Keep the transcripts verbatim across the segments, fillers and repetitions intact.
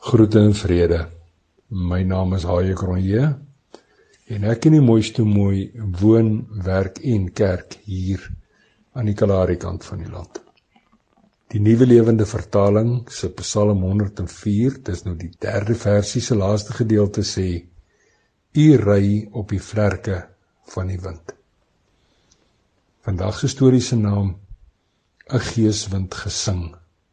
Groete en vrede. My naam is Haie Cronje en ek in die mooiste mooi woon, werk en kerk hier aan die Kalahari kant van die land. Die Nuwe Lewende Vertaling se Psalm honderd en vier, dis nou die derde versie se laaste gedeelte sê: U ry op die vlerke van die wind. Vandag se storie se naam: 'n geeswind gesing.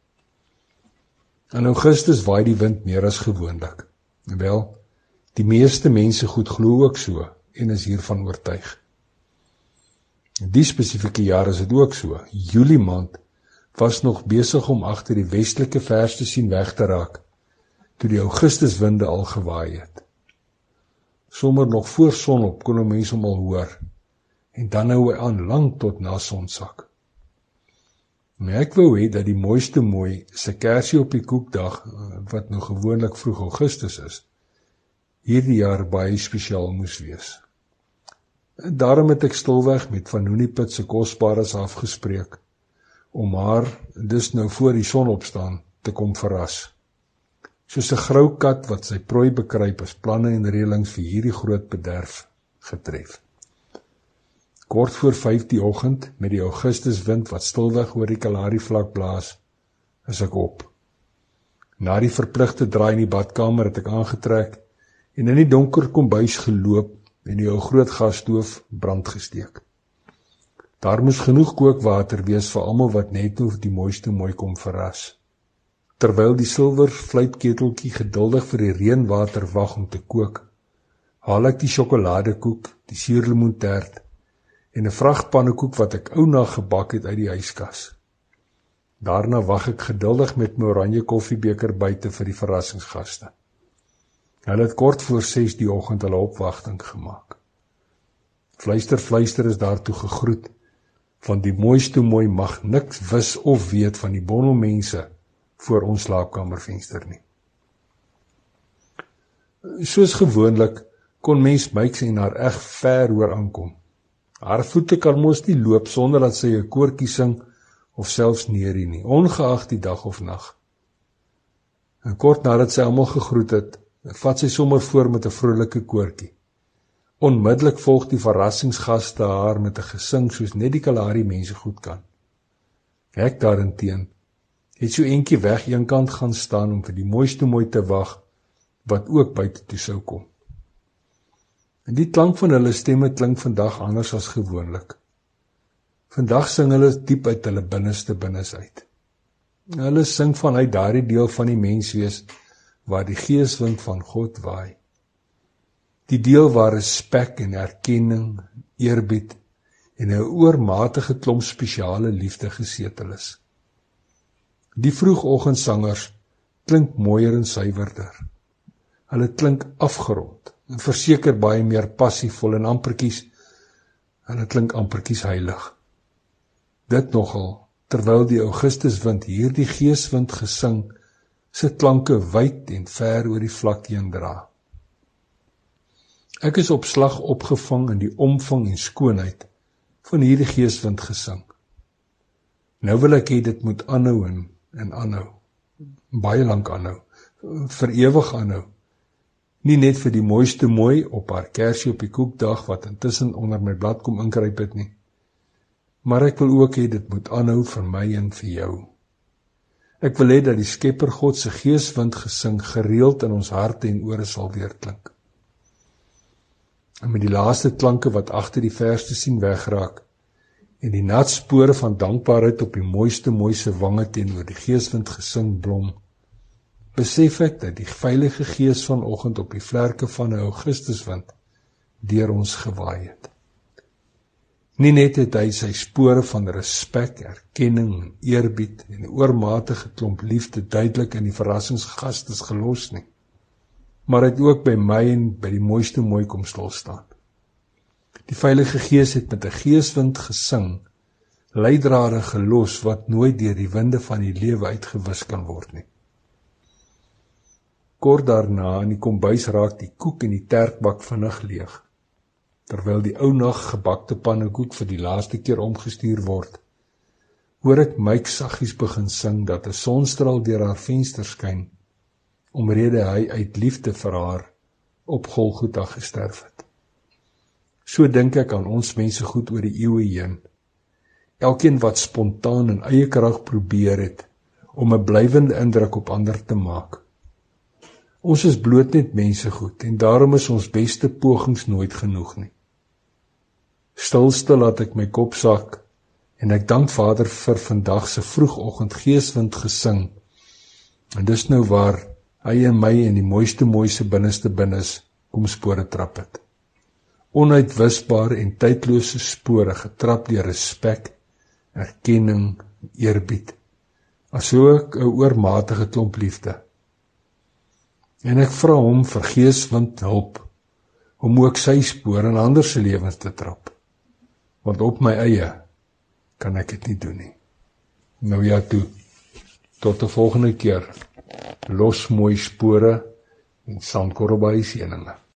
In Augustus waai die wind meer as gewoonlik. Wel, die meeste mense goed glo ook so en is hiervan oortuig. Die spesifieke jaar is dit ook so. Julie maand was nog besig om agter die westelike vers te sien weg te raak, toe die Augustuswinde al gewaai het. Sommer nog voor sonop kon 'n mens hom al hoor, en dan hou hy aan lank tot na sonsak. Maar ek wou hê dat die mooiste mooi se kersie op die koekdag, wat nou gewoonlik vroeg Augustus is, hierdie jaar baie spesiaal moes wees. En daarom het ek stilweg met Van Hoeniput se kosbares afgespreek, om haar, dis nou voor die son opstaan, te kom verras. Soos 'n grou kat wat sy prooi bekruip, is planne en reëlings vir hierdie groot bederf getref. Kort voor vyf die oggend, met die Augustuswind wat stilweg oor die Kalahari vlak blaas, is ek op. Na die verpligte draai in die badkamer het ek aangetrek en in die donker kombuis geloop en die ou groot gasstoof brand gesteek. Daar moes genoeg kookwater wees vir almal wat net nou die mooiste mooi kom verras. Terwyl die silwer fluitketeltjie geduldig vir die reënwater wag om te kook, haal ek die sjokoladekoek, die suurlemoentert en 'n vrag pannekoek wat ek ou na gebak het uit die yskas. Daarna wag ek geduldig met my oranje koffiebeker buite vir die verrassingsgaste. Hulle het kort voor ses die oggend hulle opwagting gemaak. Fluister, fluister is daartoe gegroet, want die mooiste mooi mag niks wis of weet van die bondel mense voor ons slaapkamervenster nie. Soos gewoonlik kon mens Meiks en haar eg ver hoor aankom. Haar voete kan mos nie loop sonder dat sy 'n koortjie sing of selfs neerie nie, ongeag die dag of nag. En kort nadat sy almal gegroet het, vat sy sommer voor met 'n vrolike koortjie. Onmiddellik volg die verrassingsgaste haar met 'n gesing soos net die Kalahari mense goed kan. Ek daarenteen het so eentjie weg eenkant gaan staan om vir die mooiste mooi te wag, wat ook buite toe sou kom. En die klank van hulle stemme klink vandag anders as gewoonlik. Vandag sing hulle diep uit hulle binneste binnes uit. Hulle sing vanuit daardie deel van die menswees waar die geeswind van God waai. Die deel waar respek en erkenning, eerbied en 'n oormatige klomp spesiale liefde gesetel is. Die vroegoggendsangers klink mooier en suiwerder. Hulle klink afgerond en verseker baie meer passievol en ampertjies, hulle klink ampertjies heilig. Dit nogal, terwyl die Augustuswind hierdie geeswind gesing, sy klanke wyd en ver oor die vlak heen dra. Ek is op slag opgevang in die omvang en skoonheid van hierdie geeswind gesing. Nou wil ek hê dit moet aanhou en, en aanhou, baie lank aanhou, vir ewig aanhou. Nie net vir die mooiste mooi op haar kersie op die koekdag wat intussen onder my blad kom inkruip het nie, maar ek wil ook hê dit moet aanhou vir my en vir jou. Ek wil hê dat die Skepper God se geeswind gesing gereeld in ons harte en ore sal weerklink. En met die laaste klanke wat agter die vers te sien wegraak, en die nat spore van dankbaarheid op die mooiste mooi se wange teenoor die geeswind gesing blom, besef ek dat die Heilige Gees vanoggend op die vlerke van 'n Augustuswind deur ons gewaai het. Nie net het hy sy spore van respek, erkenning en eerbied en 'n oormatige klomp liefde duidelik in die verrassingsgastes gelos nie, maar hy het ook by my en by die mooiste mooi kom stil staan. Die Heilige Gees het met 'n geeswind gesing, leidrade gelos wat nooit deur die winde van die lewe uitgewis kan word nie. Kort daarna in die kombuis raak die koek en die tertbak vinnig leeg. Terwyl die ou nag gebakte pannekoek vir die laaste keer omgestuur word, hoor ek Mike saggies begin sing dat 'n sonstraal deur haar venster skyn omrede hy uit liefde vir haar op Golgotha gesterf het. So dink ek aan ons mense goed oor die eeue heen. Elkeen wat spontaan in eie krag probeer het om 'n blywende indruk op ander te maak. Ons is bloot net mense goed en daarom is ons beste pogings nooit genoeg nie. Stilstil laat ek my kop sak en ek dank Vader vir vandag se vroegoggend geeswind gesing. En dis nou waar hy en my in die mooiste mooiste binneste binnes kom spore trap het. Onuitwisbare en tydlose spore getrap deur respek, erkenning, eerbied, asook 'n oormatige klomp liefde. En ek vra hom vir geeswind hulp om ook sy spore in ander se lewens te trap, want op my eie kan ek dit nie doen nie. Nou ja toe, tot 'n volgende keer, los mooi spore en sandkorrel by die seëninge.